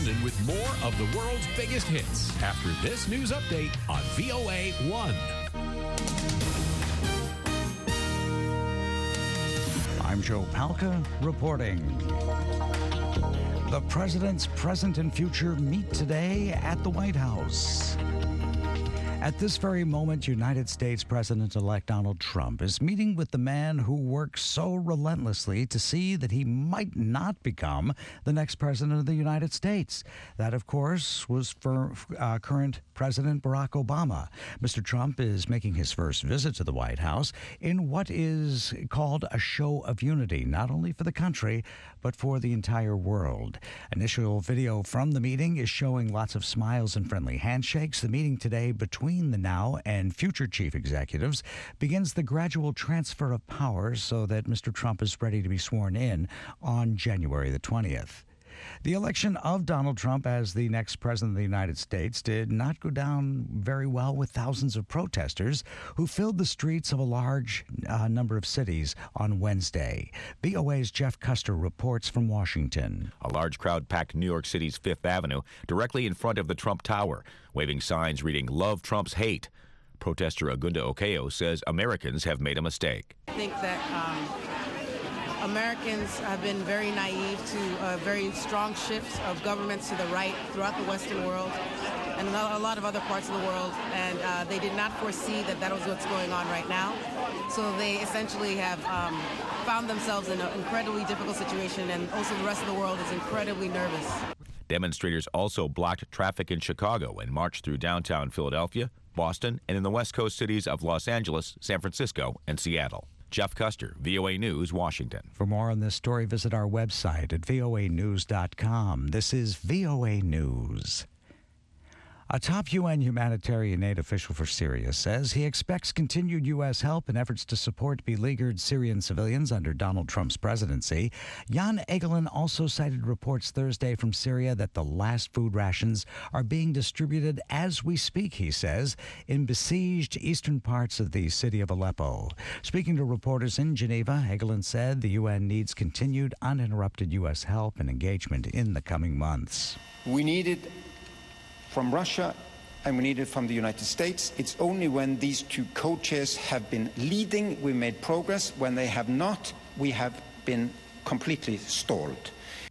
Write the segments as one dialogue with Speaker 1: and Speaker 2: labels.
Speaker 1: Brennan with more of the world's biggest hits after this news update on VOA 1.
Speaker 2: I'm Joe Palca reporting. The president's present and future meet today at the White House. At this very moment, United States President-elect Donald Trump is meeting with the man who works so relentlessly to see that he might not become the next president of the United States. That, of course, was for current President Barack Obama. Mr. Trump is making his first visit to the White House in what is called a show of unity, not only for the country, but for the entire world. Initial video from the meeting is showing lots of smiles and friendly handshakes. The meeting today between the now and future chief executives begins the gradual transfer of powers so that Mr. Trump is ready to be sworn in on January the 20th. The election of Donald Trump as the next president of the United States did not go down very well with thousands of protesters who filled the streets of a large number of cities on Wednesday. VOA's Jeff Custer reports from Washington.
Speaker 3: A large crowd packed New York City's Fifth Avenue directly in front of the Trump Tower, waving signs reading, "Love Trump's hate." Protester Agunda Okeo says Americans have made a mistake.
Speaker 4: I think that Americans have been very naive to a very strong shift of governments to the right throughout the Western world and a lot of other parts of the world, and they did not foresee that that was what's going on right now. So they essentially have found themselves in an incredibly difficult situation, and also the rest of the world is incredibly nervous.
Speaker 3: Demonstrators also blocked traffic in Chicago and marched through downtown Philadelphia, Boston, and in the West Coast cities of Los Angeles, San Francisco, and Seattle. Jeff Custer, VOA News, Washington.
Speaker 2: For more on this story, visit our website at voanews.com. This is VOA News. A top UN humanitarian aid official for Syria says he expects continued U.S. help in efforts to support beleaguered Syrian civilians under Donald Trump's presidency. Jan Egeland also cited reports Thursday from Syria that the last food rations are being distributed as we speak, he says, in besieged eastern parts of the city of Aleppo. Speaking to reporters in Geneva, Egeland said the UN needs continued uninterrupted U.S. help and engagement in the coming months.
Speaker 5: We needed from Russia and we need it from the United States. It's only when these two co-chairs have been leading we made progress. When they have not, we have been completely stalled.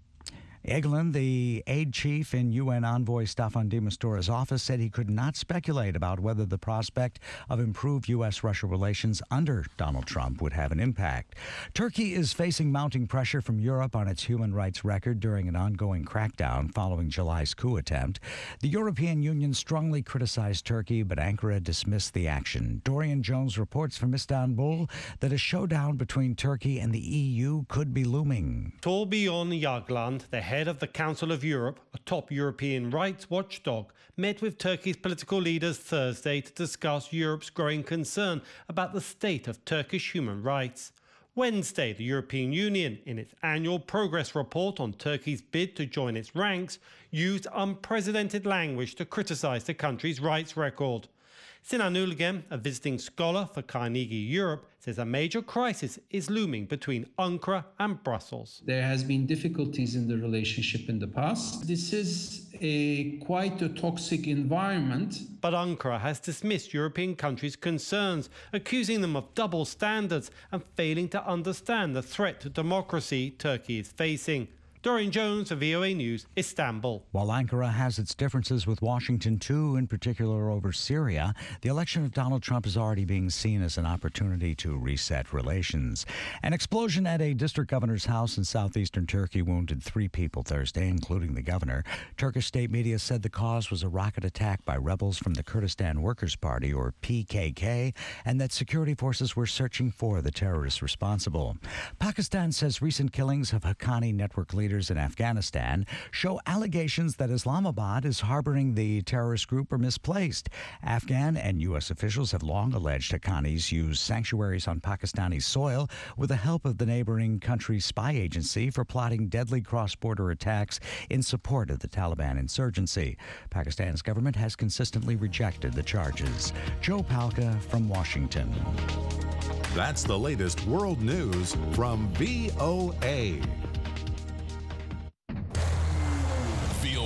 Speaker 2: Egeland, the aid chief in UN envoy Staffan de Misture's office, said he could not speculate about whether the prospect of improved U.S.-Russia relations under Donald Trump would have an impact. Turkey is facing mounting pressure from Europe on its human rights record during an ongoing crackdown following July's coup attempt. The European Union strongly criticized Turkey, but Ankara dismissed the action. Dorian Jones reports from Istanbul that a showdown between Turkey and the EU could be looming.
Speaker 6: Torbjörn Jagland, the head of the Council of Europe, a top European rights watchdog, met with Turkey's political leaders Thursday to discuss Europe's growing concern about the state of Turkish human rights. Wednesday, the European Union, in its annual progress report on Turkey's bid to join its ranks, used unprecedented language to criticize the country's rights record. Sinan Ulgem, a visiting scholar for Carnegie Europe, says a major crisis is looming between Ankara and Brussels.
Speaker 7: There has been difficulties in the relationship in the past. This is quite a toxic environment.
Speaker 6: But Ankara has dismissed European countries' concerns, accusing them of double standards and failing to understand the threat to democracy Turkey is facing. Dorian Jones for VOA News, Istanbul.
Speaker 2: While Ankara has its differences with Washington, too, in particular over Syria, the election of Donald Trump is already being seen as an opportunity to reset relations. An explosion at a district governor's house in southeastern Turkey wounded 3 people Thursday, including the governor. Turkish state media said the cause was a rocket attack by rebels from the Kurdistan Workers' Party, or PKK, and that security forces were searching for the terrorists responsible. Pakistan says recent killings of Haqqani network leaders in Afghanistan show allegations that Islamabad is harboring the terrorist group are misplaced. Afghan and U.S. officials have long alleged Haqqanis used sanctuaries on Pakistani soil with the help of the neighboring country's spy agency for plotting deadly cross-border attacks in support of the Taliban insurgency. Pakistan's government has consistently rejected the charges. Joe Palca from Washington.
Speaker 1: That's the latest world news from VOA.